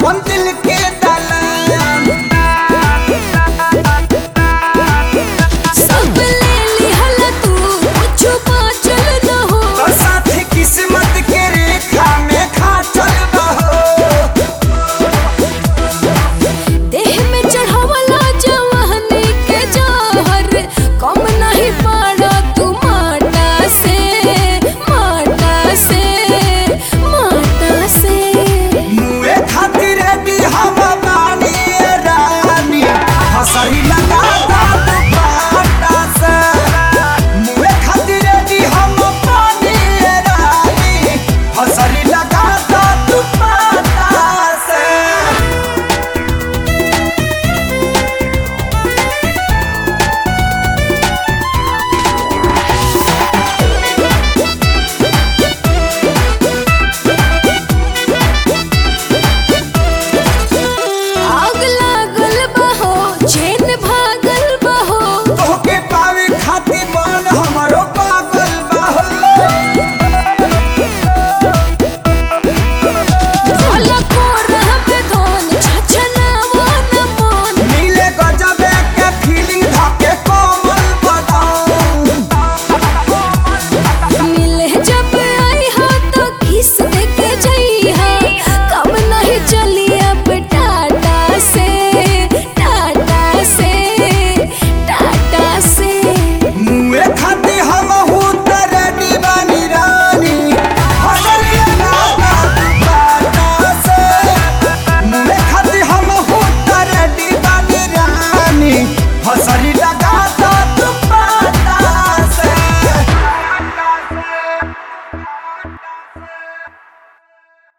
अपन दिल के दलान। सब ले लिहल तू कुछ बाचल न हो, तो साथी किस्मत के रेखा में खा चल बहो। देह में चढ़ावला जवानी के जहर, कम नहीं पाड़ा तू माटा से, माटा से, माटा से। मुए खातिर भी हम बानी रानी, हंसरी लगा दो बाटा से। मुए खातिर भी हम बानी रानी, हंसरी लगा दो बाटा से। आग लागल बहो, चैन भागल बहो, तोहके पावे खातिर मन हमरो पागल बहो। भला को रहबे धन, छछनावो न मन। नीले गजबे के फीलिंग धके कोमल बताऊं। मिले जब आई हो तो किस दे के जइहा, कब नहीं चली अब टाटा से, टाटा से, टाटा से। मुए खातिर हम हूँ रेडी बानी रानी, हंसरी लगा दो बाटा से। मुए खातिर हम हूँ रेडी बानी रानी, हंसरी लगा दो